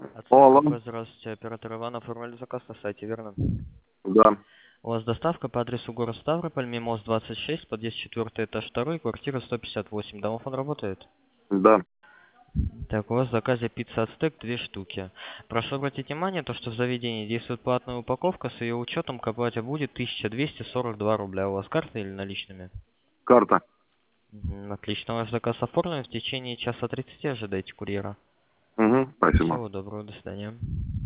Алло. Здравствуйте, оператор Иван, оформили заказ на сайте, верно? Да, У вас доставка по адресу город Ставрополь, Мимоз 26, подъезд 4, этаж 2, квартира 158. Домофон работает? да. Так, у вас в заказе пицца Ацтек 2 штуки. Прошу обратить внимание, то, что в заведении действует платная упаковка, с ее учетом к оплате будет 1242 рубля. У вас карта или наличными? Карта. Отлично, ваш заказ оформлен. В течение часа 30 ожидайте курьера. Угу, спасибо. Всего доброго, до свидания.